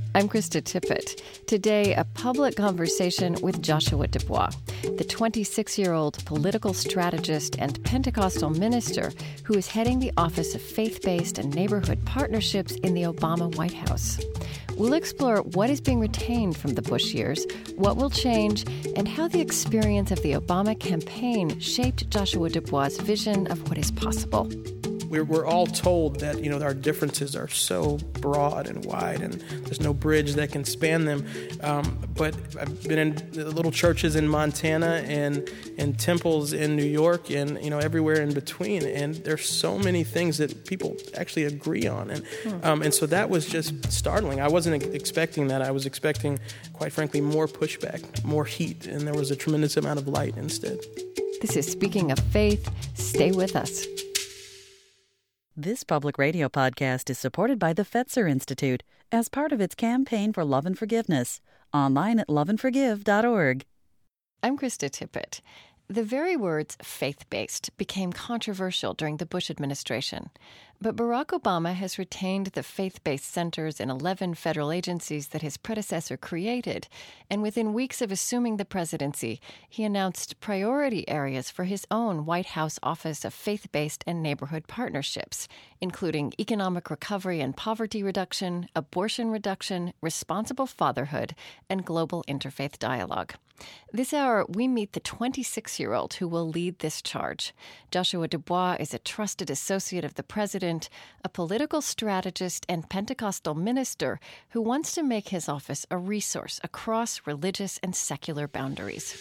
I'm Krista Tippett. Today, a public conversation with Joshua Dubois, the 26-year-old political strategist and Pentecostal minister who is heading the Office of Faith-Based and Neighborhood Partnerships in the Obama White House. We'll explore what is being retained from the Bush years, what will change, and how the experience of the Obama campaign shaped Joshua Dubois' vision of what is possible. We're all told that, our differences are so broad and wide and there's no bridge that can span them. But I've been in little churches in Montana and in temples in New York and, everywhere in between. And there's so many things that people actually agree on. And so that was just startling. I wasn't expecting that. I was expecting, quite frankly, more pushback, more heat. And there was a tremendous amount of light instead. This is Speaking of Faith. Stay with us. This public radio podcast is supported by the Fetzer Institute as part of its campaign for love and forgiveness. Online at loveandforgive.org. I'm Krista Tippett. The very words faith-based became controversial during the Bush administration. But Barack Obama has retained the faith-based centers in 11 federal agencies that his predecessor created. And within weeks of assuming the presidency, he announced priority areas for his own White House Office of Faith-Based and Neighborhood Partnerships, including economic recovery and poverty reduction, abortion reduction, responsible fatherhood, and global interfaith dialogue. This hour, we meet the 26-year-old who will lead this charge. Joshua Dubois is a trusted associate of the president, a political strategist and Pentecostal minister who wants to make his office a resource across religious and secular boundaries.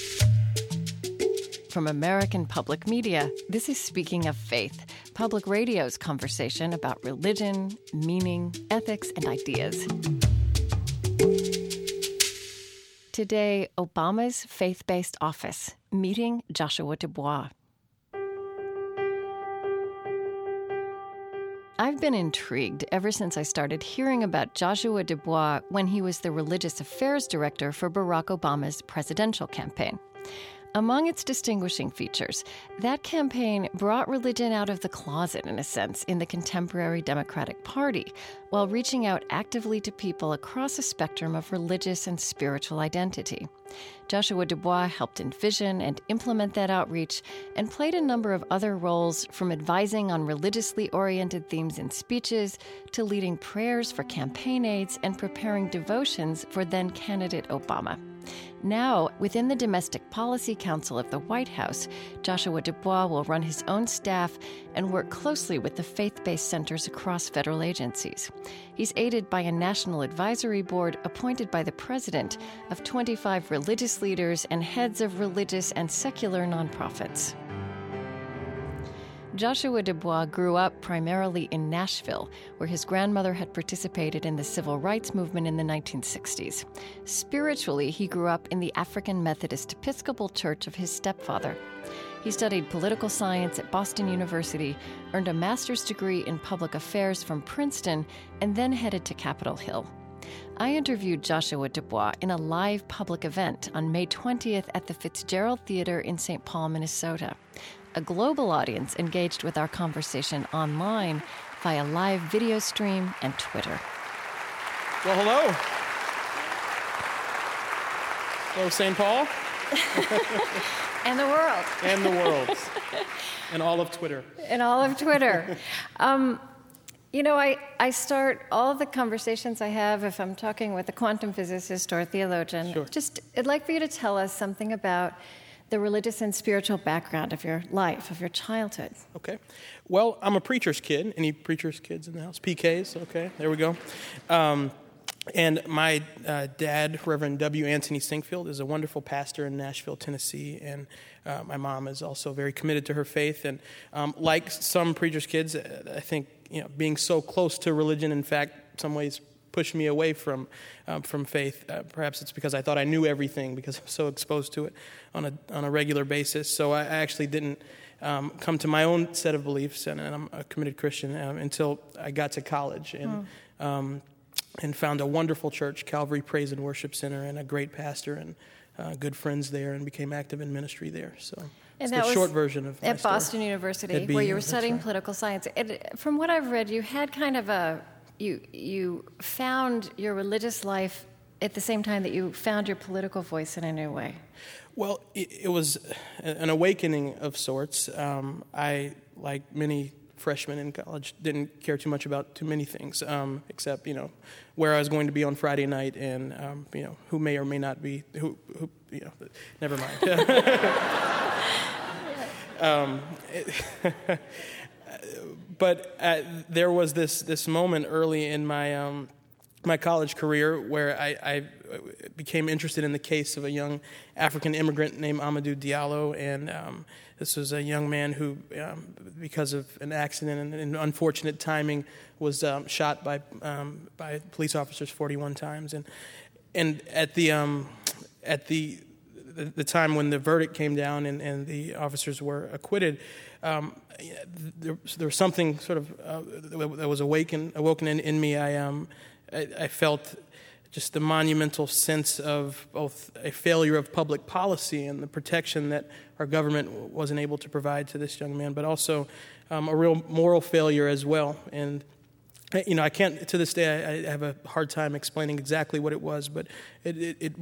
From American Public Media, this is Speaking of Faith, public radio's conversation about religion, meaning, ethics, and ideas. Today, Obama's faith-based office, meeting Joshua Dubois. I've been intrigued ever since I started hearing about Joshua Dubois when he was the religious affairs director for Barack Obama's presidential campaign. Among its distinguishing features, that campaign brought religion out of the closet, in a sense, in the contemporary Democratic Party, while reaching out actively to people across a spectrum of religious and spiritual identity. Joshua Dubois helped envision and implement that outreach and played a number of other roles, from advising on religiously oriented themes in speeches to leading prayers for campaign aides and preparing devotions for then-candidate Obama. Now, within the Domestic Policy Council of the White House, Joshua Dubois will run his own staff and work closely with the faith-based centers across federal agencies. He's aided by a national advisory board appointed by the president of 25 religious leaders and heads of religious and secular nonprofits. Joshua Dubois grew up primarily in Nashville, where his grandmother had participated in the civil rights movement in the 1960s. Spiritually, he grew up in the African Methodist Episcopal Church of his stepfather. He studied political science at Boston University, earned a master's degree in public affairs from Princeton, and then headed to Capitol Hill. I interviewed Joshua Dubois in a live public event on May 20th at the Fitzgerald Theater in St. Paul, Minnesota. A global audience engaged with our conversation online via live video stream and Twitter. Well, hello. Hello, St. Paul. And the world. And the world. And all of Twitter. And all of Twitter. I start all the conversations I have if I'm talking with a quantum physicist or a theologian. Sure. I'd like for you to tell us something about the religious and spiritual background of your life, of your childhood. Okay. Well, I'm a preacher's kid. Any preacher's kids in the house? PKs? Okay, there we go. And my dad, Reverend W. Anthony Sinkfield, is a wonderful pastor in Nashville, Tennessee. And my mom is also very committed to her faith. And like some preacher's kids, I think being so close to religion, in fact, in some ways pushed me away from faith. Perhaps it's because I thought I knew everything because I was so exposed to it on a regular basis. So I actually didn't come to my own set of beliefs, and I'm a committed Christian until I got to college and found a wonderful church, Calvary Praise and Worship Center, and a great pastor and good friends there, and became active in ministry there. So it's the short version of my at story. Boston University, where you were studying political science. From what I've read, you had kind of a you found your religious life at the same time that you found your political voice in a new way. Well, it was an awakening of sorts. I, like many freshmen in college, didn't care too much about too many things, except, where I was going to be on Friday night and, who may or may not be, who never mind. But there was this moment early in my college career where I became interested in the case of a young African immigrant named Amadou Diallo, and this was a young man who, because of an accident and unfortunate timing, was shot by police officers 41 times, and at the time when the verdict came down and the officers were acquitted, there was something sort of that was awoken in me. I felt just the monumental sense of both a failure of public policy and the protection that our government wasn't able to provide to this young man, but also a real moral failure as well. And I can't, to this day, I have a hard time explaining exactly what it was, but it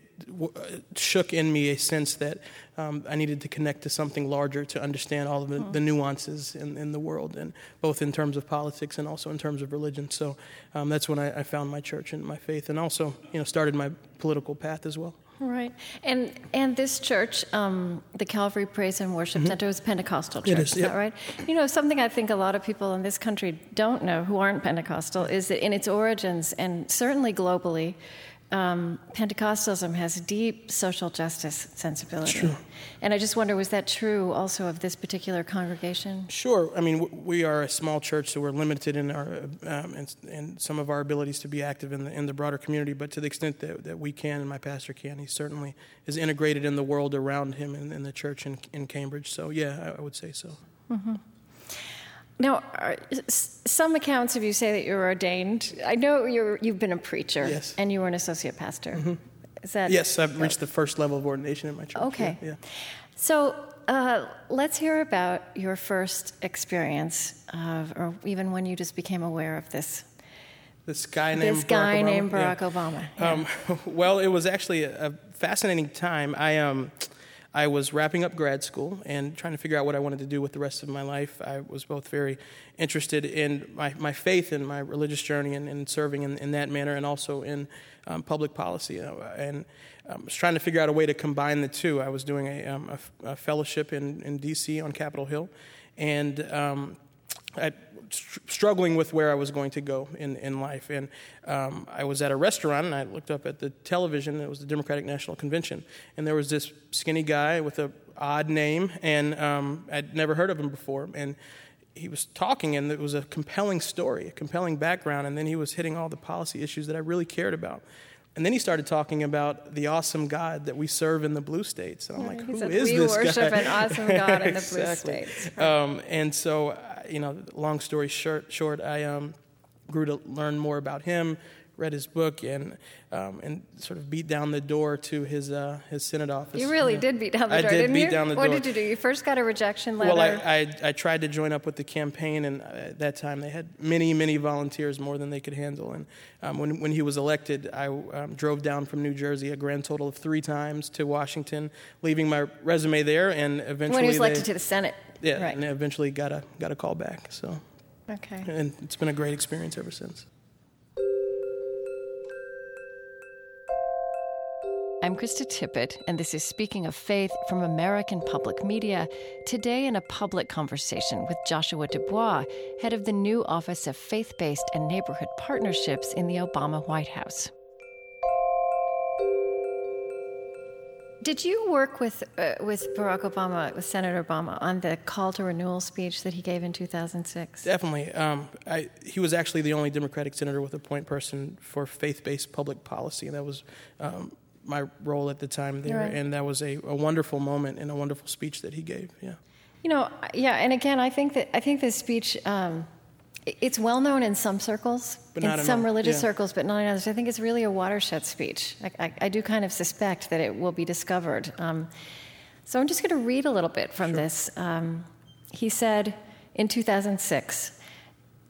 shook in me a sense that I needed to connect to something larger to understand all of the nuances in the world, and both in terms of politics and also in terms of religion. So that's when I found my church and my faith, and also started my political path as well. Right. And this church, the Calvary Praise and Worship Center, is a Pentecostal church. It is that right? Something I think a lot of people in this country don't know who aren't Pentecostal is that in its origins, and certainly globally, Pentecostalism has deep social justice sensibility. True. And I just wonder, was that true also of this particular congregation? Sure. I mean, we are a small church, so we're limited in our in some of our abilities to be active in the broader community. But to the extent that we can, and my pastor can, he certainly is integrated in the world around him in the church in Cambridge. So yeah, I would say so. Mm-hmm. Now, some accounts of you say that you're ordained. I know you've been a preacher, yes, and you were an associate pastor. Mm-hmm. Is that? Yes, I've reached the first level of ordination in my church. Okay. Yeah. So let's hear about your first experience, or even when you just became aware of this. This guy named Barack Obama. Yeah. Well, it was actually a fascinating time. I was wrapping up grad school and trying to figure out what I wanted to do with the rest of my life. I was both very interested in my faith and my religious journey and serving in that manner, and also in public policy. And I was trying to figure out a way to combine the two. I was doing a fellowship in D.C. on Capitol Hill, and struggling with where I was going to go in life. And I was at a restaurant, and I looked up at the television. It was the Democratic National Convention. And there was this skinny guy with an odd name, and I'd never heard of him before. And he was talking, and it was a compelling story, a compelling background. And then he was hitting all the policy issues that I really cared about. And then he started talking about the awesome God that we serve in the blue states. And I'm like, who is this guy? We worship an awesome God in the blue states. And so, long story short, I grew to learn more about him, read his book, and sort of beat down the door to his Senate office. You really did beat down the door, didn't you? I did beat down the door. What did you do? You first got a rejection letter? Well, I tried to join up with the campaign, and at that time they had many, many volunteers, more than they could handle. And when he was elected, I drove down from New Jersey a grand total of 3 times to Washington, leaving my resume there, and eventually when he was elected to the Senate. Yeah, right. And eventually got a call back. So, okay, and it's been a great experience ever since. I'm Krista Tippett, and this is Speaking of Faith from American Public Media, today in a public conversation with Joshua Dubois, head of the new Office of Faith-Based and Neighborhood Partnerships in the Obama White House. Did you work with Barack Obama, with Senator Obama, on the call to renewal speech that he gave in 2006? Definitely. He was actually the only Democratic senator with a point person for faith-based public policy, and that was my role at the time there. Right. And that was a wonderful moment and a wonderful speech that he gave. Yeah. And again, I think this speech, it's well known in some circles, in some religious circles, but not in others. I think it's really a watershed speech. I do kind of suspect that it will be discovered. So I'm just going to read a little bit from this. He said in 2006,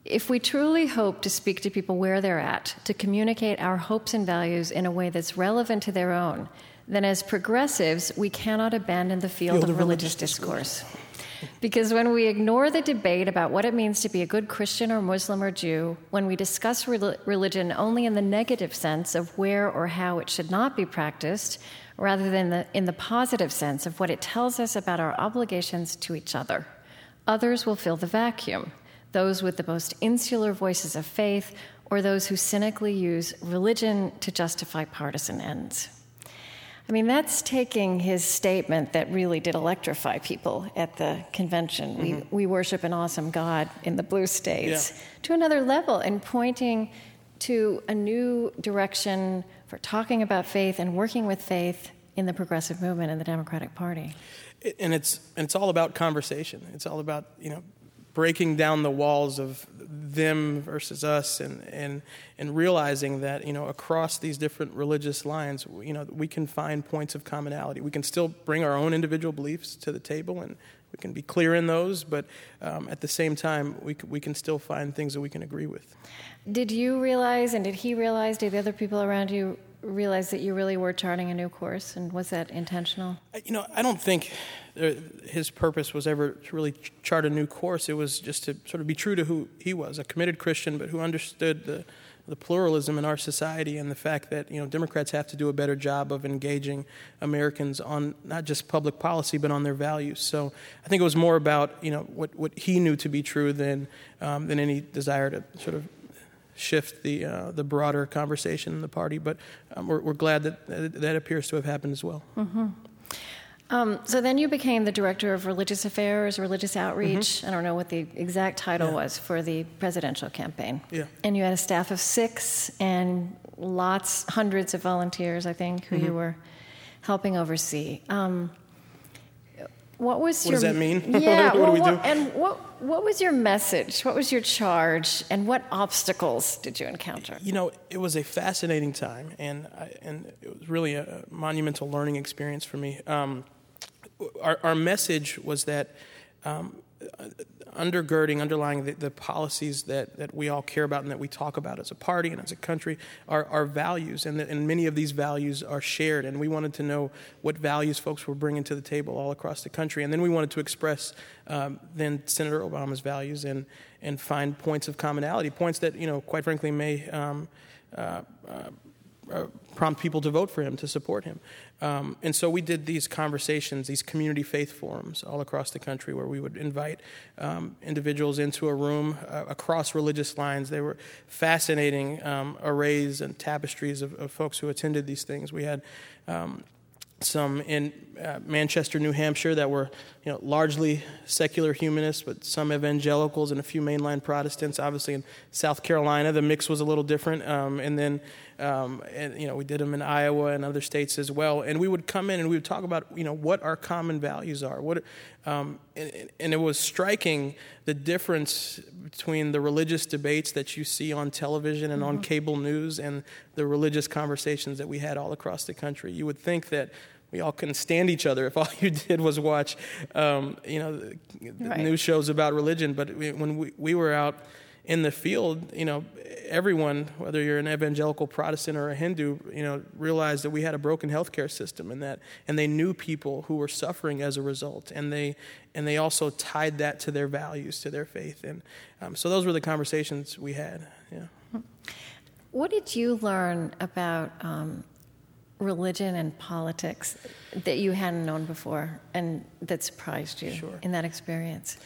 If we truly hope to speak to people where they're at, to communicate our hopes and values in a way that's relevant to their own, then as progressives, we cannot abandon the field of religious discourse. Because when we ignore the debate about what it means to be a good Christian or Muslim or Jew, when we discuss religion only in the negative sense of where or how it should not be practiced, rather than in the positive sense of what it tells us about our obligations to each other, others will fill the vacuum. Those with the most insular voices of faith, or those who cynically use religion to justify partisan ends. I mean, that's taking his statement that really did electrify people at the convention. Mm-hmm. We worship an awesome God in the blue states to another level, and pointing to a new direction for talking about faith and working with faith in the progressive movement in the Democratic Party. And it's all about conversation. It's all about, breaking down the walls of them versus us, and realizing that, across these different religious lines, we can find points of commonality. We can still bring our own individual beliefs to the table, and we can be clear in those, but at the same time, we can still find things that we can agree with. Did you realize, and did he realize, did the other people around you realize that you really were charting a new course, and was that intentional? I don't think his purpose was ever to really chart a new course. It was just to sort of be true to who he was, a committed Christian, but who understood the pluralism in our society, and the fact that Democrats have to do a better job of engaging Americans on not just public policy but on their values. So I think it was more about what he knew to be true than any desire to sort of shift the broader conversation in the party. But we're glad that appears to have happened as well. Mm-hmm. So then you became the director of religious affairs, religious outreach. Mm-hmm. I don't know what the exact title was for the presidential campaign. Yeah. And you had a staff of 6 and hundreds of volunteers, I think, who you were helping oversee. What does that mean? Yeah. What do we do? And what was your message? What was your charge? And what obstacles did you encounter? It was a fascinating time, and it was really a monumental learning experience for me. Our message was that underlying the policies that we all care about and that we talk about as a party and as a country are values, and many of these values are shared, and we wanted to know what values folks were bringing to the table all across the country, and then we wanted to express then Senator Obama's values and find points of commonality, points that quite frankly may prompt people to vote for him, to support him. And so we did these conversations, these community faith forums all across the country, where we would invite individuals into a room across religious lines. They were fascinating arrays and tapestries of folks who attended these things. We had some in Manchester, New Hampshire, that were largely secular humanists, but some evangelicals and a few mainline Protestants. Obviously, in South Carolina, the mix was a little different, and then we did them in Iowa and other states as well. And we would come in and we would talk about what our common values are. And it was striking, the difference between the religious debates that you see on television and on cable news and the religious conversations that we had all across the country. You would think that we all couldn't stand each other if all you did was watch, the news shows about religion. But when we were out in the field, everyone, whether you're an evangelical Protestant or a Hindu, realized that we had a broken healthcare system, and they knew people who were suffering as a result, and they also tied that to their values, to their faith, and so those were the conversations we had. Yeah. What did you learn about religion and politics that you hadn't known before, and that surprised you in that experience?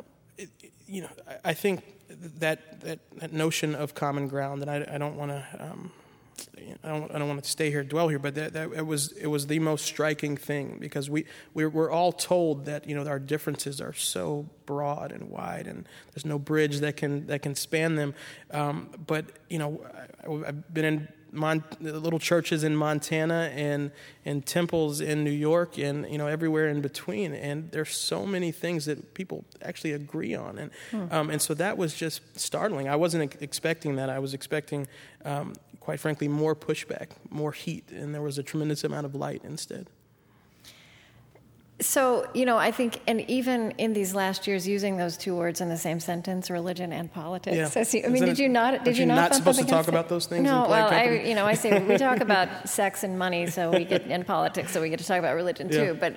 I think that notion of common ground, and I don't want to I don't want to stay here, dwell here, but that it was the most striking thing, because we're all told that our differences are so broad and wide, and there's no bridge that can span them. But I've been in little churches in Montana and temples in New York and everywhere in between, and there's so many things that people actually agree on, and so that was just startling. I wasn't expecting that. I was expecting, quite frankly, more pushback, more heat, and there was a tremendous amount of light instead. So, I think, and even in these last years, using those two words in the same sentence, religion and politics. Yeah. Did you not? Did you not supposed to talk about those things? No. In Well, company? I say we talk about sex and money, so we get in politics, so we get to talk about religion too. But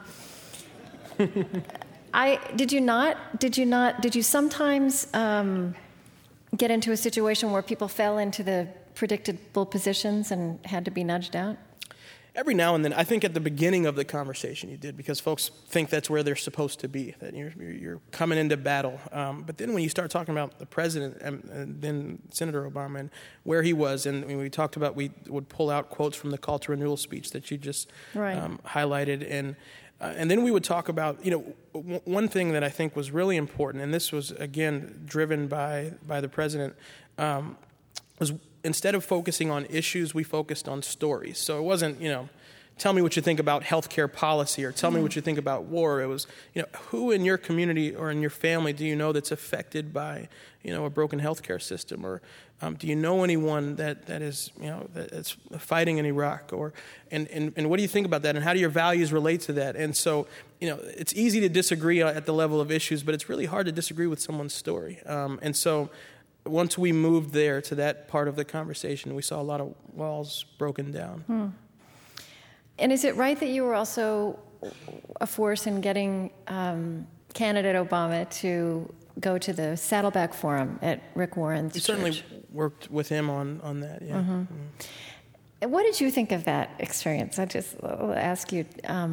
Did you sometimes get into a situation where people fell into the predictable positions and had to be nudged out? Every now and then. I think at the beginning of the conversation you did, because folks think that's where they're supposed to be, that you're coming into battle. But then when you start talking about the president and then Senator Obama and where he was, and we talked about, we would pull out quotes from the Call to Renewal speech that you just highlighted, and then we would talk about, one thing that I think was really important, and this was, again, driven by the president, was instead of focusing on issues, we focused on stories. So it wasn't, tell me what you think about healthcare policy or tell me what you think about war. It was, who in your community or in your family do you know that's affected by, a broken healthcare system? Or do you know anyone that is, that's fighting in Iraq? And what do you think about that? And how do your values relate to that? And so, it's easy to disagree at the level of issues, but it's really hard to disagree with someone's story. And so once we moved there to that part of the conversation, we saw a lot of walls broken down. And is it right that you were also a force in getting candidate Obama to go to the Saddleback Forum at Rick Warren's church? Certainly worked with him on that, yeah. And what did you think of that experience? I'll ask you.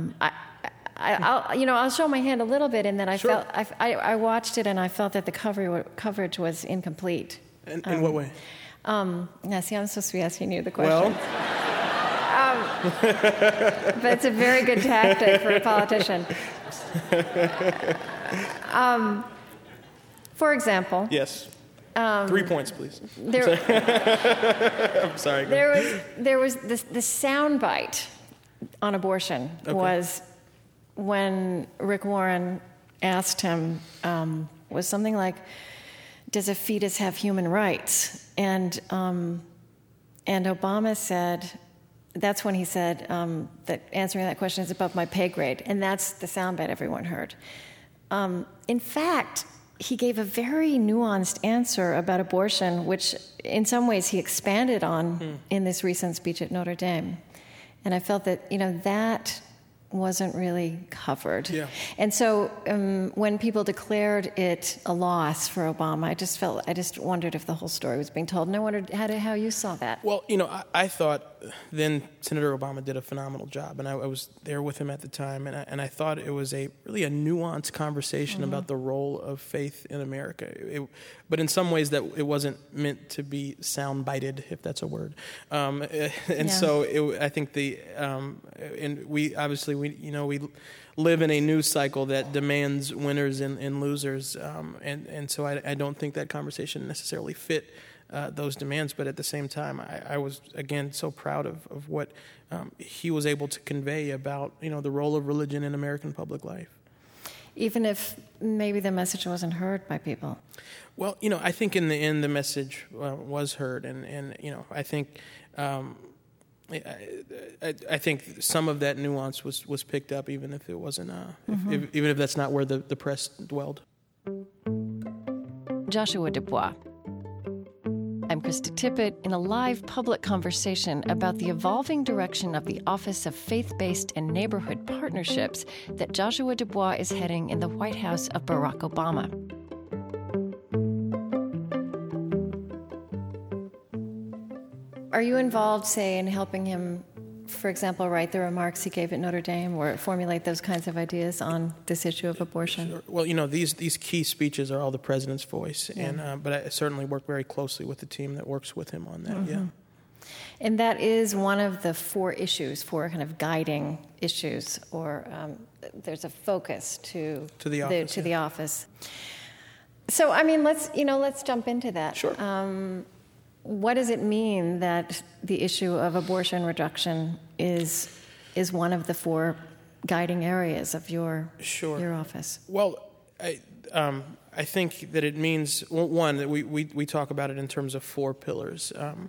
I'll show my hand a little bit in that I watched it and I felt that the coverage was incomplete. In what way? See, I'm supposed to be asking you the question. But it's a very good tactic for a politician. For example. Yes. 3 points, please. I'm sorry. There was the soundbite on abortion was when Rick Warren asked him, was something like, "Does a fetus have human rights?" And Obama said, that's when he said that answering that question is above my pay grade, and that's the soundbite everyone heard. In fact, he gave a very nuanced answer about abortion, which in some ways he expanded on in this recent speech at Notre Dame. And I felt that, that wasn't really covered. Yeah. And so when people declared it a loss for Obama, I just wondered if the whole story was being told. And I wondered how you saw that. Well, I thought then Senator Obama did a phenomenal job, and I was there with him at the time, and I thought it was really a nuanced conversation about the role of faith in America. But in some ways that it wasn't meant to be sound-bited, if that's a word. So I think and we obviously we live in a news cycle that demands winners and losers, and so I don't think that conversation necessarily fit those demands. But at the same time, I was again so proud of what he was able to convey about the role of religion in American public life. Even if maybe the message wasn't heard by people. Well, I think in the end the message was heard, and I think. I think some of that nuance was picked up, even if it wasn't, even if that's not where the press dwelled. Joshua Dubois. I'm Krista Tippett in a live public conversation about the evolving direction of the Office of Faith-Based and Neighborhood Partnerships that Joshua Dubois is heading in the White House of Barack Obama. Are you involved, say, in helping him, for example, write the remarks he gave at Notre Dame or formulate those kinds of ideas on this issue of abortion? Sure. Well, these key speeches are all the president's voice, and but I certainly work very closely with the team that works with him on that, yeah. And that is one of the four kind of guiding issues, or there's a focus to the office. So, let's jump into that. Sure. What does it mean that the issue of abortion reduction is one of the four guiding areas of your office? Well, I think that it means, one, that we talk about it in terms of four pillars.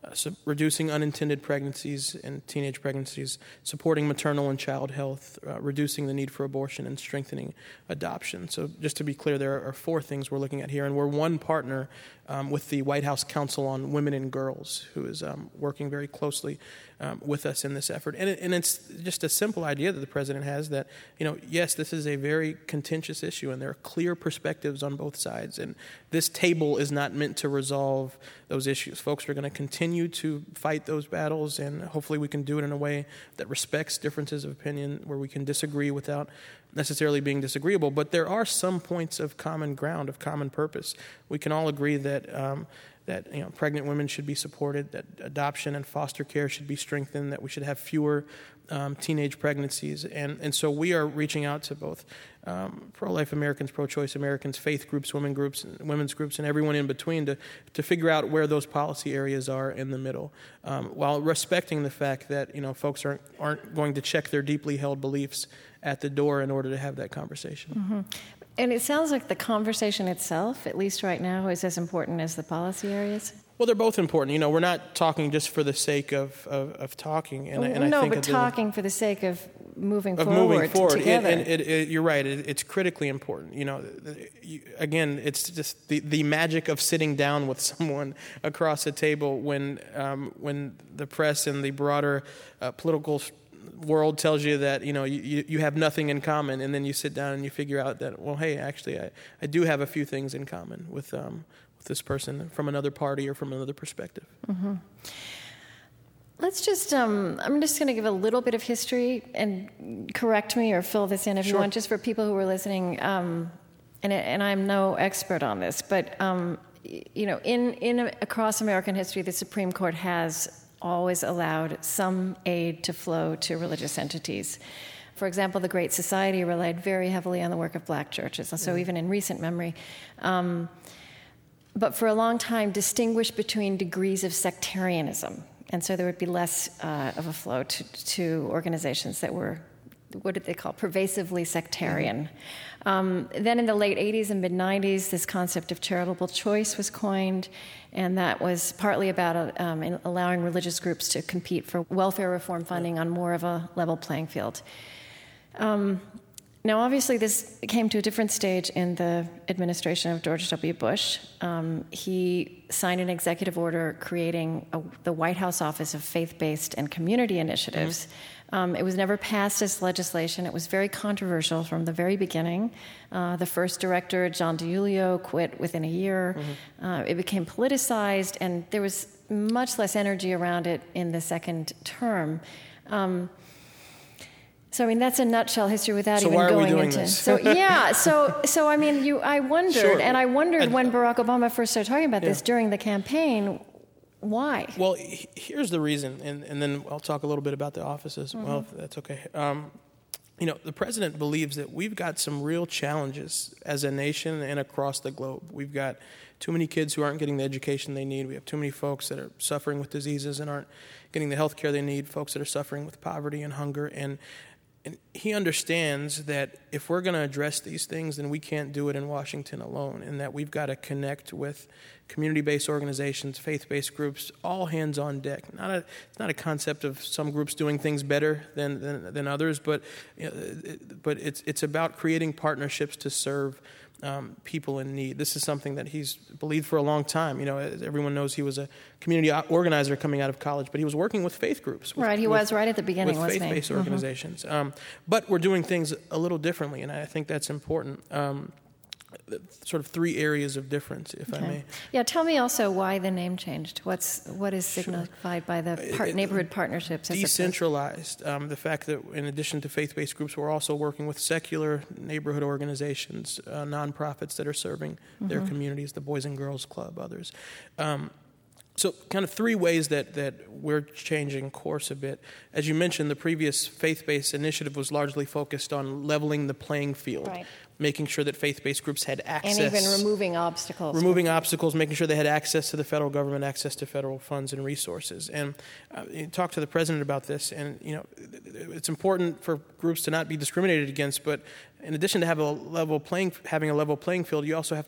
reducing unintended pregnancies and teenage pregnancies, supporting maternal and child health, reducing the need for abortion, and strengthening adoption. So just to be clear, there are 4 things we're looking at here, and we're one partner with the White House Council on Women and Girls, who is working very closely with us in this effort. And it's just a simple idea that the president has that, yes, this is a very contentious issue, and there are clear perspectives on both sides. And this table is not meant to resolve those issues. Folks are going to continue to fight those battles, and hopefully we can do it in a way that respects differences of opinion, where we can disagree without necessarily being disagreeable. But there are some points of common ground, of common purpose. We can all agree that pregnant women should be supported, that adoption and foster care should be strengthened, that we should have fewer teenage pregnancies. And so we are reaching out to both pro-life Americans, pro-choice Americans, faith groups, women's groups, and everyone in between to figure out where those policy areas are in the middle, while respecting the fact that folks aren't going to check their deeply held beliefs at the door in order to have that conversation. Mm-hmm. And it sounds like the conversation itself, at least right now, is as important as the policy areas. Well, they're both important. We're not talking just for the sake of talking. And I think talking for the sake of moving forward. Together. And you're right. It's critically important. Again, it's just the magic of sitting down with someone across a table when the press and the broader political world tells you that you have nothing in common, and then you sit down and you figure out that, well, hey, actually I do have a few things in common with this person from another party or from another perspective. Mm-hmm. Let's just I'm just going to give a little bit of history and correct me or fill this in if you want, just for people who are listening, and I'm no expert on this, but in across American history, the Supreme Court has always allowed some aid to flow to religious entities. For example, the Great Society relied very heavily on the work of black churches, and so even in recent memory. But for a long time, distinguished between degrees of sectarianism, and so there would be less of a flow to organizations that were, what did they call, pervasively sectarian. Then in the late 80s and mid-90s, this concept of charitable choice was coined, and that was partly about allowing religious groups to compete for welfare reform funding on more of a level playing field. Now, obviously, this came to a different stage in the administration of George W. Bush. He signed an executive order creating the White House Office of Faith-Based and Community Initiatives. It was never passed as legislation. It was very controversial from the very beginning. The first director, John DiIulio, quit within a year. Mm-hmm. It became politicized, and there was much less energy around it in the second term. So, I mean, that's a nutshell history without even going into... So why are we doing this? So I mean, I wondered, sure. And I wondered when Barack Obama first started talking about this during the campaign, why? Well, here's the reason, and then I'll talk a little bit about the offices. Mm-hmm. Well, if that's okay. The president believes that we've got some real challenges as a nation and across the globe. We've got too many kids who aren't getting the education they need. We have too many folks that are suffering with diseases and aren't getting the health care they need, folks that are suffering with poverty and hunger. And he understands that if we're going to address these things, then we can't do it in Washington alone, and that we've got to connect with community-based organizations, faith-based groups, all hands on deck. It's not a concept of some groups doing things better than others, but it's about creating partnerships to serve people in need. This is something that he's believed for a long time. Everyone knows he was a community organizer coming out of college, but he was working with faith groups. He was right at the beginning, wasn't he? With faith-based organizations. But we're doing things a little differently, and I think that's important. Sort of 3 areas of difference, if I may. Yeah, tell me also why the name changed. What is signified by the neighborhood partnerships? Decentralized. The fact that in addition to faith-based groups, we're also working with secular neighborhood organizations, nonprofits that are serving their communities, the Boys and Girls Club, others. So kind of 3 ways that we're changing course a bit. As you mentioned, the previous faith-based initiative was largely focused on leveling the playing field, making sure that faith-based groups had access. And even removing obstacles. Making sure they had access to the federal government, access to federal funds and resources. And you talk to the president about this, and it's important for groups to not be discriminated against, but in addition to having a level playing field, you also have to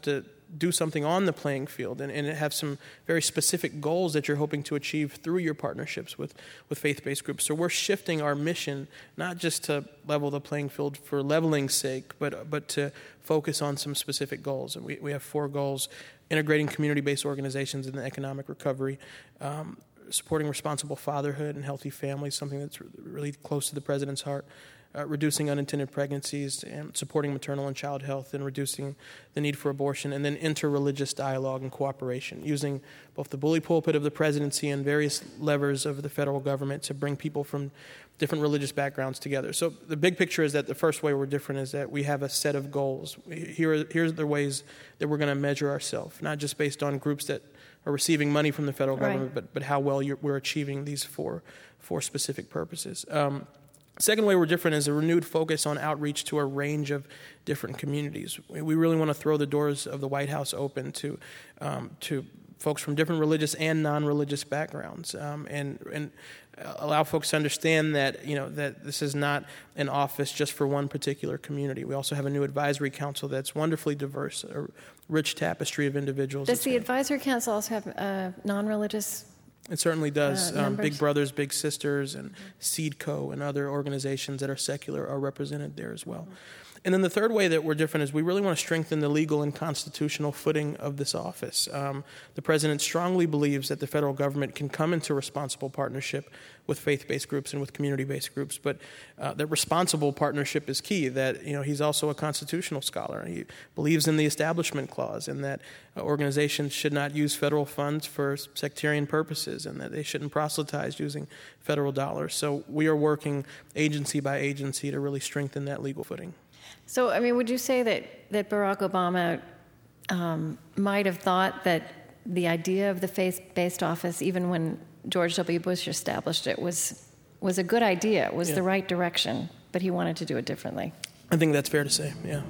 do something on the playing field and have some very specific goals that you're hoping to achieve through your partnerships with faith-based groups. So we're shifting our mission, not just to level the playing field for leveling's sake, but to focus on some specific goals. And we have 4 goals: integrating community-based organizations in the economic recovery, supporting responsible fatherhood and healthy families, something that's really close to the president's heart, reducing unintended pregnancies, and supporting maternal and child health, and reducing the need for abortion, and then interreligious dialogue and cooperation, using both the bully pulpit of the presidency and various levers of the federal government to bring people from different religious backgrounds together. So the big picture is that the first way we're different is that we have a set of goals. Here's the ways that we're going to measure ourselves, not just based on groups that are receiving money from the federal government, but how well we're achieving these four specific purposes. Second way we're different is a renewed focus on outreach to a range of different communities. We really want to throw the doors of the White House open to folks from different religious and non-religious backgrounds, and allow folks to understand that that this is not an office just for one particular community. We also have a new advisory council that's wonderfully diverse, a rich tapestry of individuals. Does the advisory council also have non-religious? It certainly does. Big Brothers, Big Sisters, and SeedCo and other organizations that are secular are represented there as well. And then the third way that we're different is we really want to strengthen the legal and constitutional footing of this office. The president strongly believes that the federal government can come into responsible partnership with faith-based groups and with community-based groups, but that responsible partnership is key. That he's also a constitutional scholar. He believes in the Establishment Clause and that organizations should not use federal funds for sectarian purposes and that they shouldn't proselytize using federal dollars. So we are working agency by agency to really strengthen that legal footing. So, would you say that Barack Obama might have thought that the idea of the faith-based office, even when George W. Bush established it, was a good idea, was the right direction, but he wanted to do it differently? I think that's fair to say, yeah.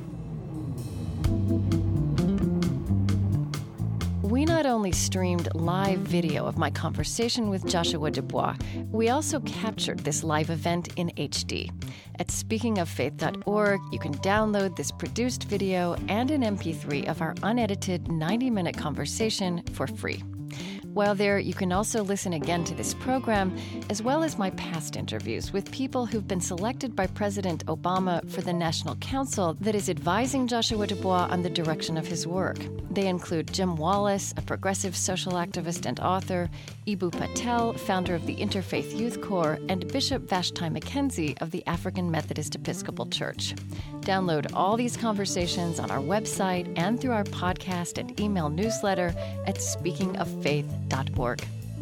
We not only streamed live video of my conversation with Joshua Dubois, we also captured this live event in HD. At speakingoffaith.org, you can download this produced video and an MP3 of our unedited 90-minute conversation for free. While there, you can also listen again to this program, as well as my past interviews with people who've been selected by President Obama for the National Council that is advising Joshua Dubois on the direction of his work. They include Jim Wallace, a progressive social activist and author, Eboo Patel, founder of the Interfaith Youth Corps, and Bishop Vashti McKenzie of the African Methodist Episcopal Church. Download all these conversations on our website and through our podcast and email newsletter at speakingoffaith.org.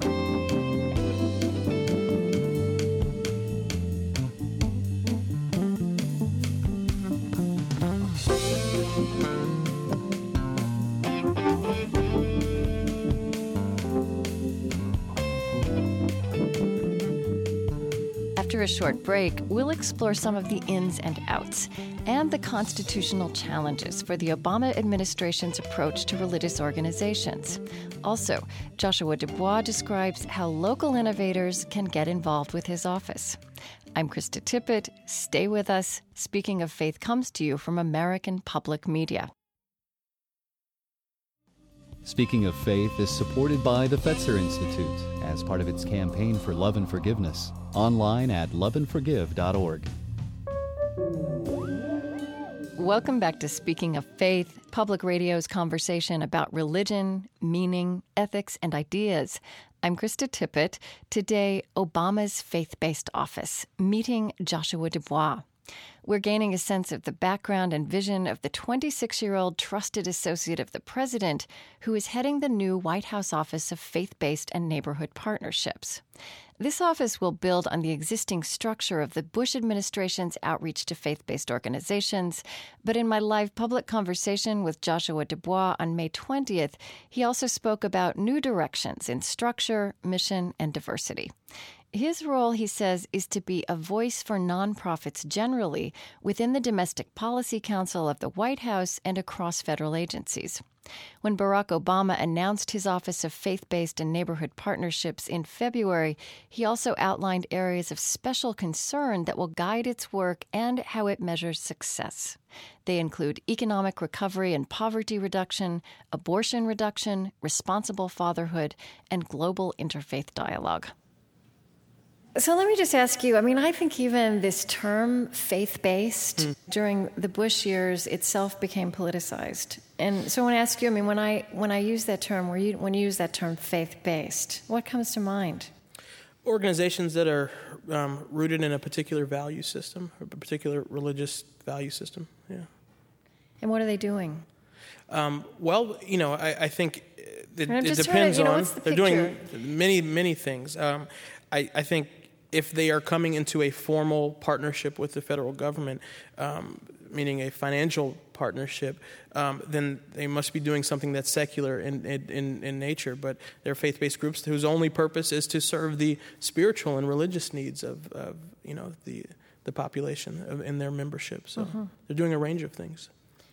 After a short break, we'll explore some of the ins and outs and the constitutional challenges for the Obama administration's approach to religious organizations. Also, Joshua Dubois describes how local innovators can get involved with his office. I'm Krista Tippett. Stay with us. Speaking of Faith comes to you from American Public Media. Speaking of Faith is supported by the Fetzer Institute as part of its campaign for love and forgiveness. Online at loveandforgive.org. Welcome back to Speaking of Faith, Public Radio's conversation about religion, meaning, ethics, and ideas. I'm Krista Tippett. Today, Obama's faith-based office, meeting Joshua Dubois. We're gaining a sense of the background and vision of the 26-year-old trusted associate of the president who is heading the new White House Office of Faith-Based and Neighborhood Partnerships. This office will build on the existing structure of the Bush administration's outreach to faith-based organizations, but in my live public conversation with Joshua Dubois on May 20th, he also spoke about new directions in structure, mission, and diversity. His role, he says, is to be a voice for nonprofits generally within the Domestic Policy Council of the White House and across federal agencies. When Barack Obama announced his Office of Faith-Based and Neighborhood Partnerships in February, he also outlined areas of special concern that will guide its work and how it measures success. They include economic recovery and poverty reduction, abortion reduction, responsible fatherhood, and global interfaith dialogue. So let me just ask you, I think even this term, faith-based, during the Bush years itself became politicized. And so I want to ask you, when I use that term, when you use that term faith-based, what comes to mind? Organizations that are rooted in a particular value system, or a particular religious value system, yeah. And what are they doing? I think it depends on, they're doing many things. I think if they are coming into a formal partnership with the federal government, meaning a financial partnership, then they must be doing something that's secular in nature. But they're faith-based groups whose only purpose is to serve the spiritual and religious needs of the population in their membership. So they're doing a range of things.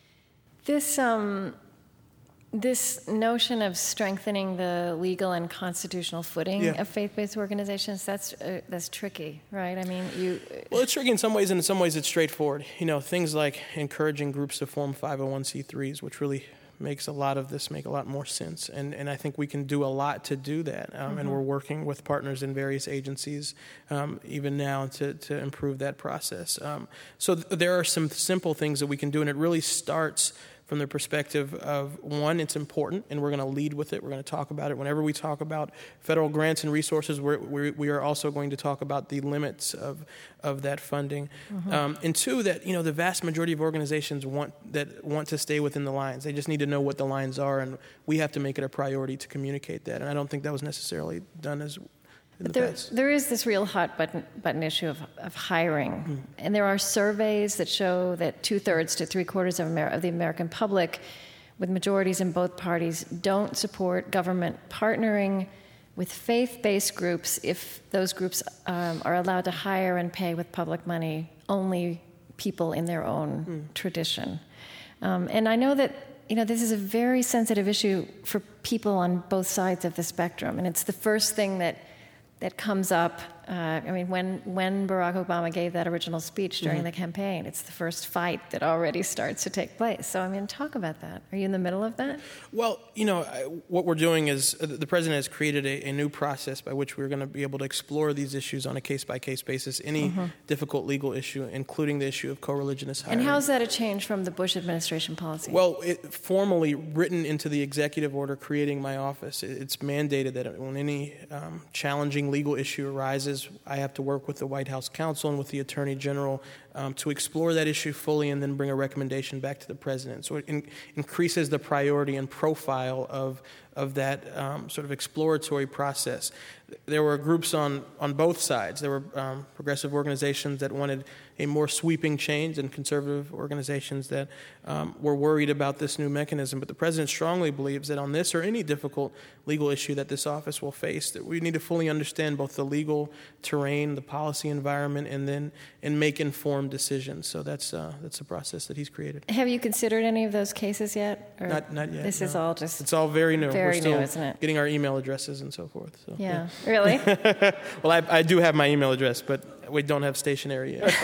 This notion of strengthening the legal and constitutional footing of faith-based organizations, that's tricky, right? Well, it's tricky in some ways, and in some ways it's straightforward. Things like encouraging groups to form 501c3s, which really makes a lot of this make a lot more sense. And I think we can do a lot to do that. And we're working with partners in various agencies even now to improve that process. So there are some simple things that we can do, and it really starts from the perspective of, one, it's important, and we're going to lead with it. We're going to talk about it. Whenever we talk about federal grants and resources, we are also going to talk about the limits of that funding. And two, that the vast majority of organizations want to stay within the lines. They just need to know what the lines are, and we have to make it a priority to communicate that. And I don't think that was necessarily done as there is this real hot button issue of hiring. And there are surveys that show that 2/3 to 3/4 of the American public, with majorities in both parties, don't support government partnering with faith-based groups if those groups are allowed to hire and pay with public money only people in their own tradition. And I know that this is a very sensitive issue for people on both sides of the spectrum, and it's the first thing that comes up. When Barack Obama gave that original speech during the campaign, it's the first fight that already starts to take place. So, talk about that. Are you in the middle of that? Well, what we're doing is the president has created a new process by which we're going to be able to explore these issues on a case-by-case basis, any difficult legal issue, including the issue of co-religionist hiring. And how's that a change from the Bush administration policy? Well, it formally written into the executive order creating my office. It's mandated that when any challenging legal issue arises, I have to work with the White House counsel and with the Attorney General to explore that issue fully and then bring a recommendation back to the president. So it increases the priority and profile of that sort of exploratory process. There were groups on both sides. There were progressive organizations that wanted a more sweeping change and conservative organizations that were worried about this new mechanism. But the president strongly believes that on this or any difficult legal issue that this office will face, that we need to fully understand both the legal terrain, the policy environment, and make informed decisions. So that's the process that he's created. Have you considered any of those cases yet? Or not yet. This is all just... It's all very new. We're still new, isn't it? Getting our email addresses and so forth. So, yeah. Really? Well, I do have my email address, but we don't have stationery yet.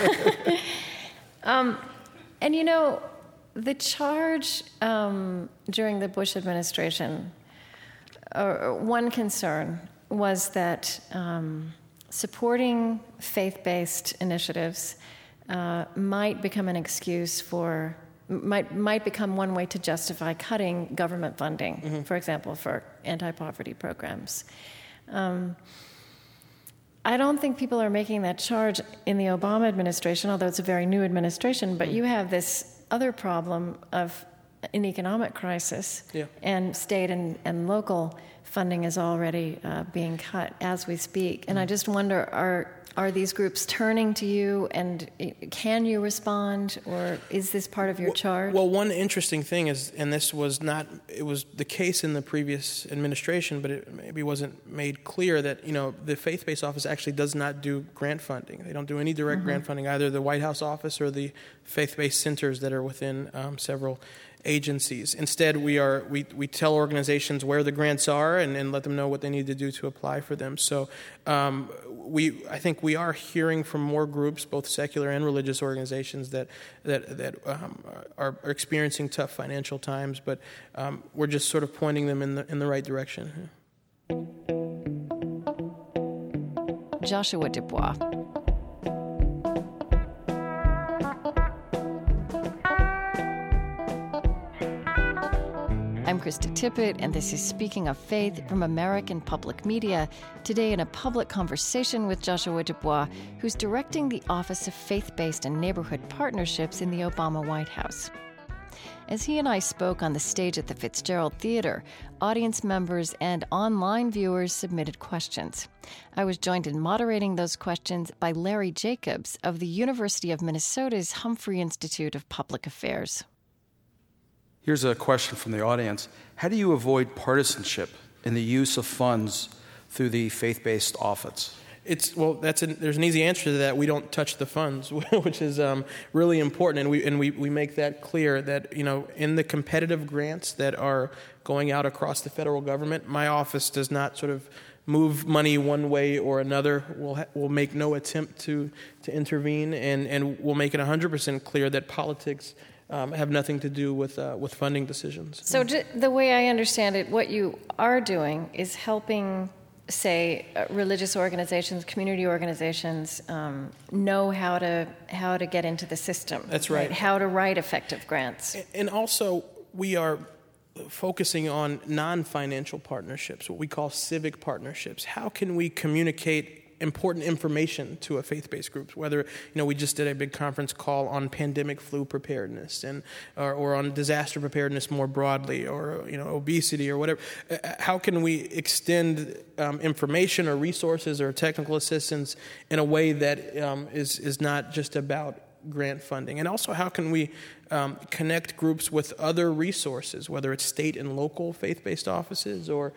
And the charge during the Bush administration, one concern was that supporting faith-based initiatives might become an excuse for, might become one way to justify cutting government funding, for example, for anti-poverty programs. I don't think people are making that charge in the Obama administration, although it's a very new administration, but you have this other problem of an economic crisis, Yeah. and state and local funding is already being cut as we speak. And I just wonder, are these groups turning to you, and can you respond, or is this part of your charge? Well, one interesting thing is, and this was not, it was the case in the previous administration, but it maybe wasn't made clear that, the faith-based office actually does not do grant funding. They don't do any direct grant funding, either the White House office or the faith-based centers that are within several agencies. Instead, we tell organizations where the grants are and let them know what they need to do to apply for them. So I think we are hearing from more groups, both secular and religious organizations, that are experiencing tough financial times, but we're just sort of pointing them in the right direction. Joshua Dubois. I'm Krista Tippett, and this is Speaking of Faith from American Public Media. Today in a public conversation with Joshua Dubois, who's directing the Office of Faith-Based and Neighborhood Partnerships in the Obama White House. As he and I spoke on the stage at the Fitzgerald Theater, audience members and online viewers submitted questions. I was joined in moderating those questions by Larry Jacobs of the University of Minnesota's Humphrey Institute of Public Affairs. Here's a question from the audience. How do you avoid partisanship in the use of funds through the faith-based office? There's an easy answer to that. We don't touch the funds, which is really important, and we make that clear that in the competitive grants that are going out across the federal government, my office does not sort of move money one way or another. We'll make no attempt to intervene, and we'll make it 100% clear that politics have nothing to do with funding decisions. So the way I understand it, what you are doing is helping, say, religious organizations, community organizations, know how to get into the system. That's right. How to write effective grants. And also, we are focusing on non-financial partnerships, what we call civic partnerships. How can we communicate important information to a faith-based group? Whether we just did a big conference call on pandemic flu preparedness, or on disaster preparedness more broadly, or obesity or whatever. How can we extend information or resources or technical assistance in a way that is not just about grant funding? And also, how can we connect groups with other resources, whether it's state and local faith-based offices or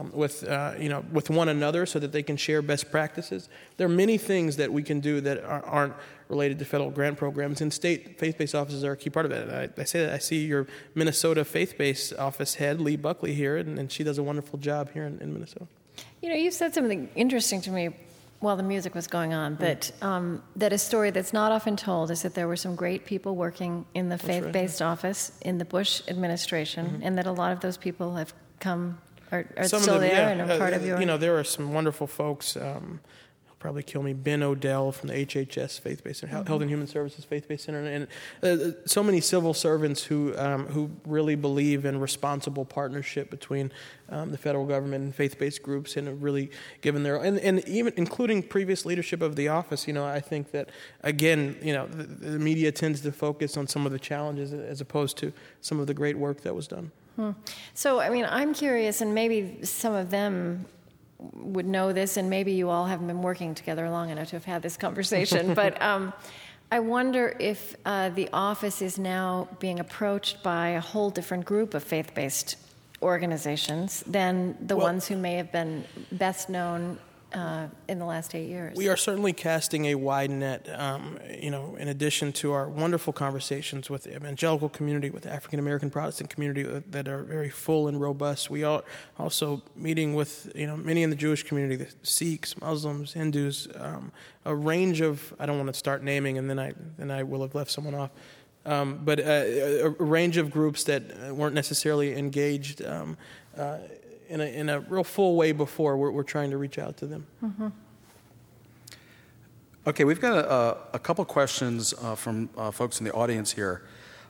with one another, so that they can share best practices? There are many things that we can do that aren't related to federal grant programs, and state faith-based offices are a key part of it. I say that. I see your Minnesota faith-based office head, Lee Buckley, here, and she does a wonderful job here in Minnesota. You said something interesting to me while the music was going on, that a story that's not often told is that there were some great people working in the faith-based office in the Bush administration, and that a lot of those people have come, are still there and are part of your... there are some wonderful folks. He'll probably kill me. Ben Odell from the HHS Faith-Based Center, Health and Human Services Faith-Based Center, and so many civil servants who really believe in responsible partnership between the federal government and faith-based groups, and have really given their and even including previous leadership of the office. I think that again, the media tends to focus on some of the challenges as opposed to some of the great work that was done. So, I'm curious, and maybe some of them would know this, and maybe you all haven't been working together long enough to have had this conversation, but I wonder if the office is now being approached by a whole different group of faith-based organizations than the ones who may have been best known in the last 8 years. We are certainly casting a wide net, in addition to our wonderful conversations with the evangelical community, with the African American Protestant community that are very full and robust. We are also meeting with, many in the Jewish community, the Sikhs, Muslims, Hindus, a range of, I don't want to start naming, and then I will have left someone off, but a range of groups that weren't necessarily engaged in a real full way before. We're trying to reach out to them. Mm-hmm. Okay, we've got a couple questions from folks in the audience here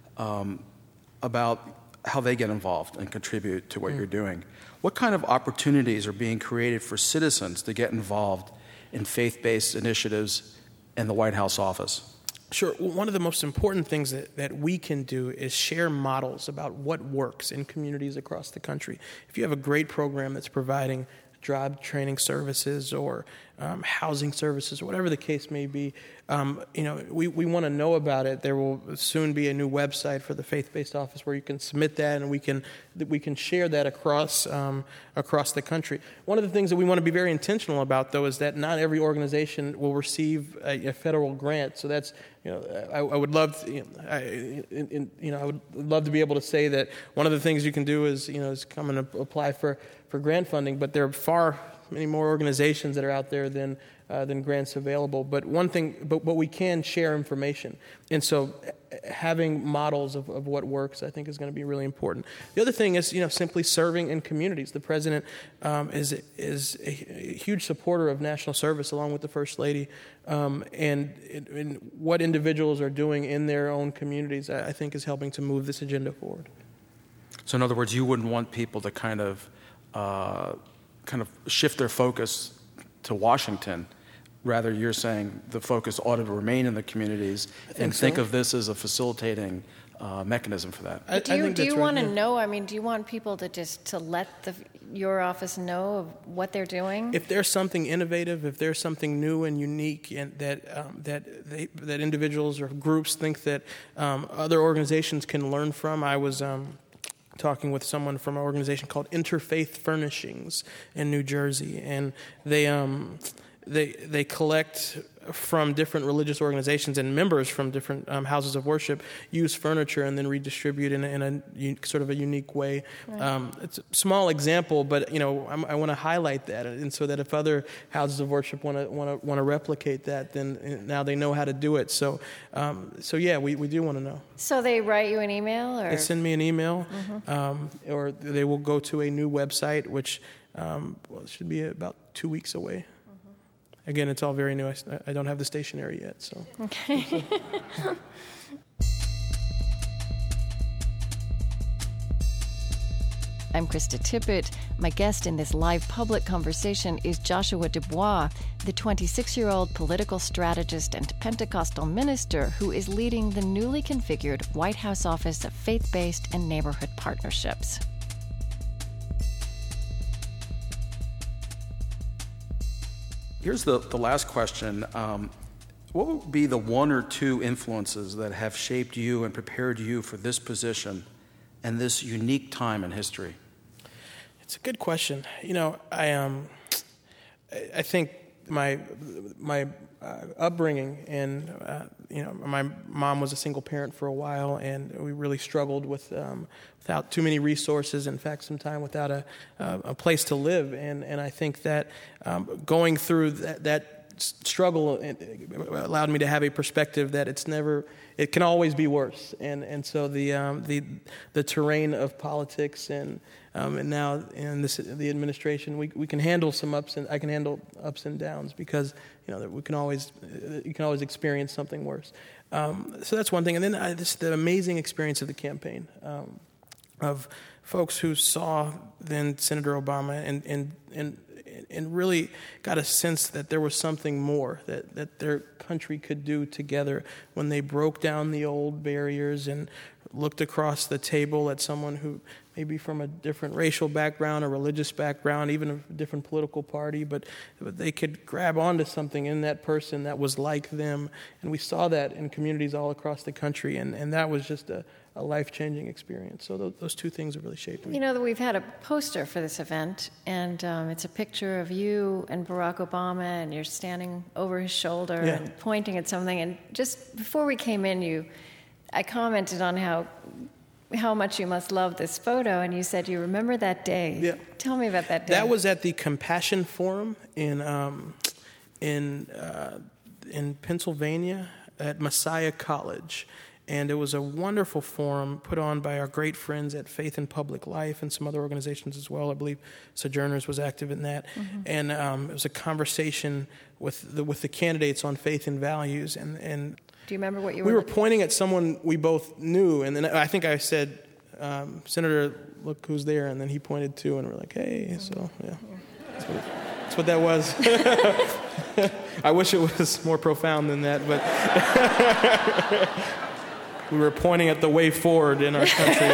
about how they get involved and contribute to what you're doing. What kind of opportunities are being created for citizens to get involved in faith-based initiatives in the White House office? Sure. Well, one of the most important things that we can do is share models about what works in communities across the country. If you have a great program that's providing job training services or housing services, or whatever the case may be, we want to know about it. There will soon be a new website for the faith-based office where you can submit that, and we can share that across the country. One of the things that we want to be very intentional about, though, is that not every organization will receive a federal grant. So that's I would love I would love to be able to say that one of the things you can do is come and apply for grant funding, but there are far many more organizations that are out there than grants available. But we can share information, and so having models of what works, I think, is going to be really important. The other thing is simply serving in communities. The president is a huge supporter of national service, along with the First Lady, and what individuals are doing in their own communities, I think, is helping to move this agenda forward. So, in other words, you wouldn't want people to kind of shift their focus to Washington. Rather, you're saying the focus ought to remain in the communities and think of this as a facilitating mechanism for that. Do you want to know? I mean, do you want people to let your office know of what they're doing? If there's something innovative, if there's something new and unique, and that individuals or groups think that other organizations can learn from, I was talking with someone from an organization called Interfaith Furnishings in New Jersey, and they collect from different religious organizations, and members from different houses of worship use furniture and then redistribute in a sort of a unique way. Right. It's a small example, but I want to highlight that, and so that if other houses of worship want to replicate that, then now they know how to do it. So yeah, we do want to know. So they write you an email, or they send me an email, or they will go to a new website, which it should be about 2 weeks away. Again, it's all very new. I don't have the stationery yet, so. Okay. I'm Krista Tippett. My guest in this live public conversation is Joshua Dubois, the 26-year-old political strategist and Pentecostal minister who is leading the newly configured White House Office of Faith-Based and Neighborhood Partnerships. Here's the last question. What would be the one or two influences that have shaped you and prepared you for this position and this unique time in history? It's a good question. I think my upbringing, and my mom was a single parent for a while, and we really struggled without too many resources. In fact, sometime without a place to live, and I think that going through that struggle allowed me to have a perspective that it can always be worse, and so the terrain of politics and now in the administration, we can handle some I can handle ups and downs, because you can always experience something worse. So that's one thing, and then the amazing experience of the campaign of folks who saw then Senator Obama and really got a sense that there was something more that their country could do together when they broke down the old barriers and looked across the table at someone who maybe from a different racial background, a religious background, even a different political party, but they could grab onto something in that person that was like them. And we saw that in communities all across the country, and that was just a life-changing experience. So those two things have really shaped me. We've had a poster for this event, and it's a picture of you and Barack Obama, and you're standing over his shoulder and pointing at something. And just before we came in, I commented on how much you must love this photo, and you said you remember that day. Yeah. Tell me about that day. That was at the Compassion Forum in Pennsylvania at Messiah College. And it was a wonderful forum put on by our great friends at Faith in Public Life and some other organizations as well. I believe Sojourners was active in that. Mm-hmm. And it was a conversation with the candidates on faith and values. And do you remember what you were? We were pointing at someone we both knew, and then I think I said, "Senator, look who's there," and then he pointed too, and we're like, "Hey!" So yeah, that's what that was. I wish it was more profound than that, but we were pointing at the way forward in our country.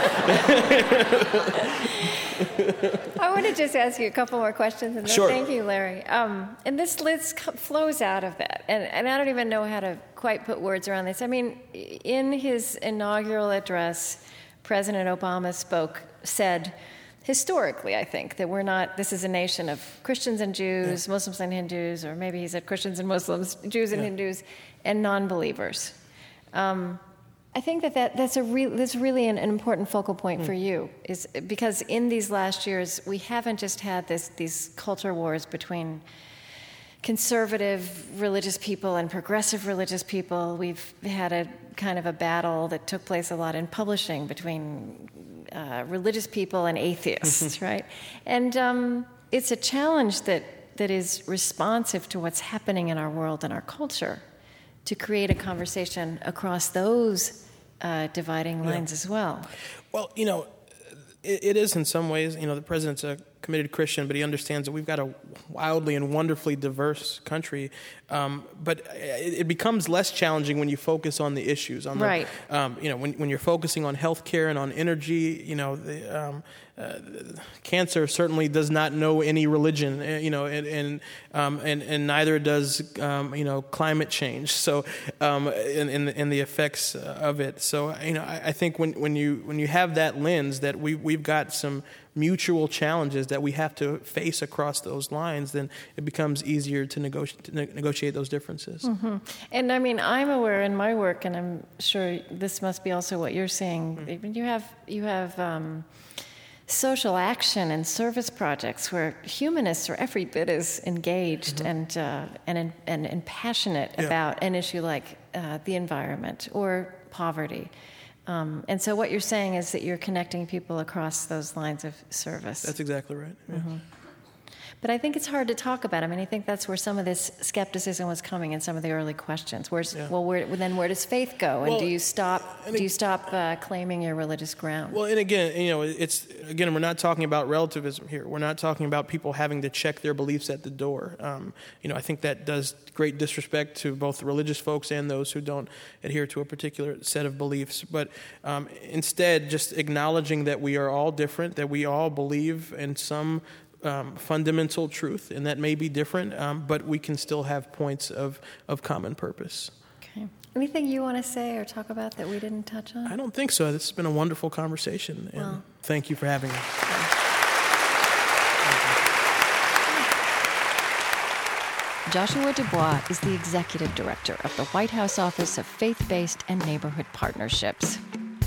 I want to just ask you a couple more questions. And Sure. Thank you, Larry. And this list flows out of that. And I don't even know how to quite put words around this. I mean, in his inaugural address, President Obama said, historically, I think, that this is a nation of Christians and Jews, Muslims and Hindus, or maybe he said Christians and Muslims, Jews and Hindus, and non-believers. I think that's really an important focal point for you, is because in these last years, we haven't just had these culture wars between conservative religious people and progressive religious people. We've had a kind of a battle that took place a lot in publishing between religious people and atheists, right? And it's a challenge that is responsive to what's happening in our world and our culture, to create a conversation across those dividing lines as well. Well, it is in some ways. The president's a committed Christian, but he understands that we've got a wildly and wonderfully diverse country. But it becomes less challenging when you focus on the issues. Right. When you're focusing on healthcare and on energy, cancer certainly does not know any religion, and neither does climate change. So, and the effects of it. So, I think when you have that lens, that we've got some mutual challenges that we have to face across those lines, then it becomes easier to negotiate those differences. Mm-hmm. And I mean, I'm aware in my work, and I'm sure this must be also what you're seeing. Mm-hmm. You have social action and service projects where humanists are every bit as engaged and passionate about an issue like the environment or poverty. And so what you're saying is that you're connecting people across those lines of service. That's exactly right. Yeah. Mm-hmm. But I think it's hard to talk about. I mean, I think that's where some of this skepticism was coming in some of the early questions. Where does faith go? And do you stop claiming your religious ground? Well, and again, we're not talking about relativism here. We're not talking about people having to check their beliefs at the door. I think that does great disrespect to both the religious folks and those who don't adhere to a particular set of beliefs. But instead, just acknowledging that we are all different, that we all believe in some fundamental truth, and that may be different, but we can still have points of common purpose. Okay. Anything you want to say or talk about that we didn't touch on? I don't think so. This has been a wonderful conversation, and thank you for having me. Joshua Dubois is the executive director of the White House Office of Faith-Based and Neighborhood Partnerships.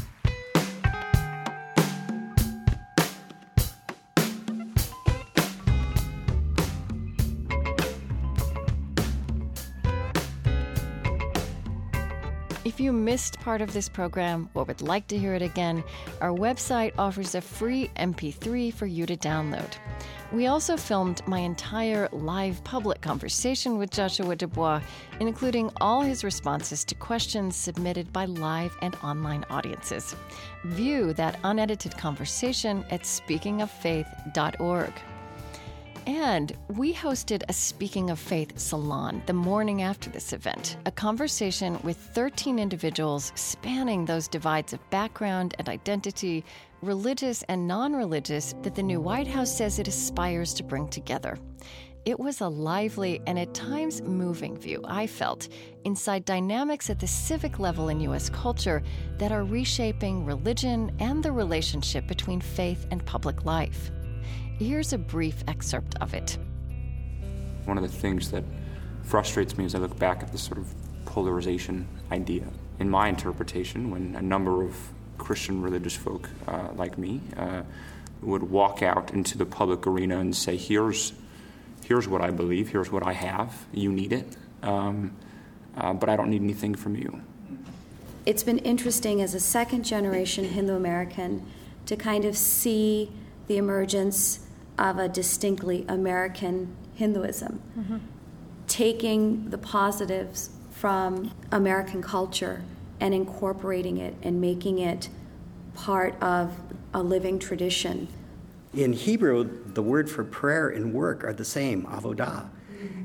If you missed part of this program or would like to hear it again, our website offers a free MP3 for you to download. We also filmed my entire live public conversation with Joshua Dubois, including all his responses to questions submitted by live and online audiences. View that unedited conversation at speakingoffaith.org. And we hosted a Speaking of Faith salon the morning after this event, a conversation with 13 individuals spanning those divides of background and identity, religious and non-religious, that the new White House says it aspires to bring together. It was a lively and at times moving view, I felt, inside dynamics at the civic level in U.S. culture that are reshaping religion and the relationship between faith and public life. Here's a brief excerpt of it. One of the things that frustrates me as I look back at this sort of polarization idea, in my interpretation, when a number of Christian religious folk like me would walk out into the public arena and say, here's what I believe, here's what I have, you need it, but I don't need anything from you. It's been interesting as a second-generation Hindu-American to kind of see the emergence of a distinctly American Hinduism, taking the positives from American culture and incorporating it and making it part of a living tradition. In Hebrew, the word for prayer and work are the same, avodah.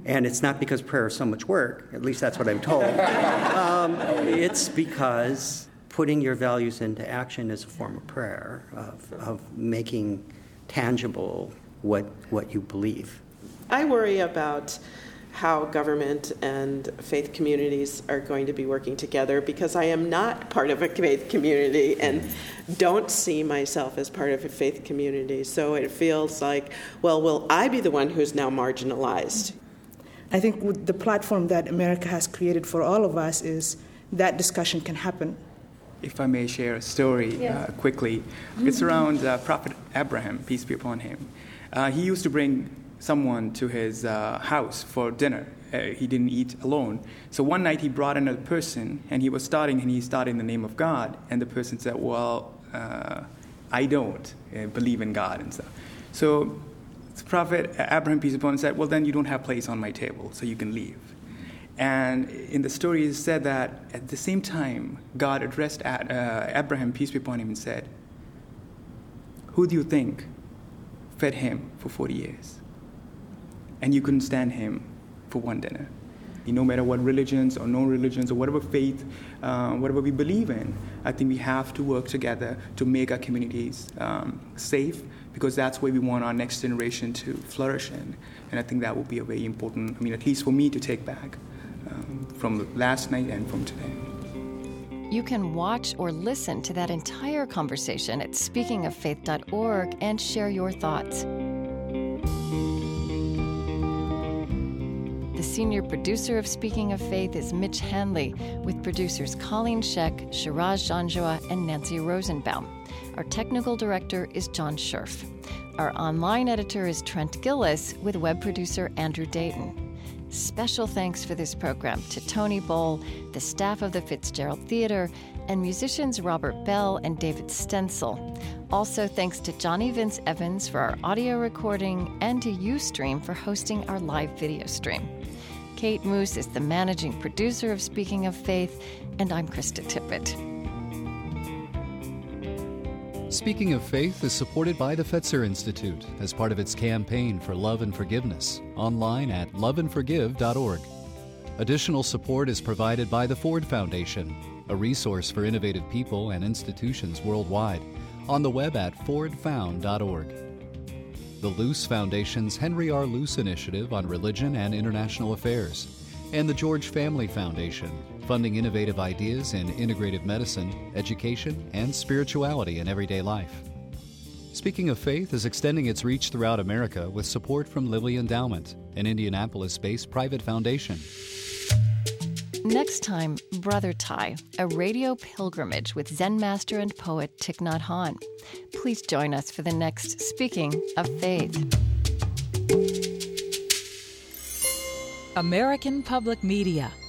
And it's not because prayer is so much work, at least that's what I'm told. It's because putting your values into action is a form of prayer, of making tangible what you believe. I worry about how government and faith communities are going to be working together, because I am not part of a faith community and don't see myself as part of a faith community. So it feels like, well, will I be the one who's now marginalized? I think with the platform that America has created for all of us is that discussion can happen. If I may share a story quickly. It's around Prophet Abraham, peace be upon him. He used to bring someone to his house for dinner. He didn't eat alone. So one night he brought another person, and he started in the name of God. And the person said, well, I don't believe in God and stuff. So Prophet Abraham, peace be upon him, said, well, then you don't have place on my table, so you can leave. And in the story it said that at the same time, God addressed Abraham, peace be upon him, and said, who do you think fed him for 40 years? And you couldn't stand him for one dinner. No matter what religions or no religions or whatever faith, whatever we believe in, I think we have to work together to make our communities safe, because that's where we want our next generation to flourish in. And I think that will be a very important, at least for me to take back from last night and from today. You can watch or listen to that entire conversation at speakingoffaith.org and share your thoughts. The senior producer of Speaking of Faith is Mitch Hanley, with producers Colleen Scheck, Shiraz Janjua, and Nancy Rosenbaum. Our technical director is John Scherf. Our online editor is Trent Gillis, with web producer Andrew Dayton. Special thanks for this program to Tony Bowl, the staff of the Fitzgerald Theater, and musicians Robert Bell and David Stencil. Also thanks to Johnny Vince Evans for our audio recording, and to Ustream for hosting our live video stream. Kate Moose is the managing producer of Speaking of Faith, and I'm Krista Tippett. Speaking of Faith is supported by the Fetzer Institute as part of its campaign for love and forgiveness, online at loveandforgive.org. Additional support is provided by the Ford Foundation, a resource for innovative people and institutions worldwide, on the web at fordfound.org. The Luce Foundation's Henry R. Luce Initiative on Religion and International Affairs, and the George Family Foundation, funding innovative ideas in integrative medicine, education, and spirituality in everyday life. Speaking of Faith is extending its reach throughout America with support from Lilly Endowment, an Indianapolis-based private foundation. Next time, Brother Thai, a radio pilgrimage with Zen master and poet Thich Nhat Hanh. Please join us for the next Speaking of Faith. American Public Media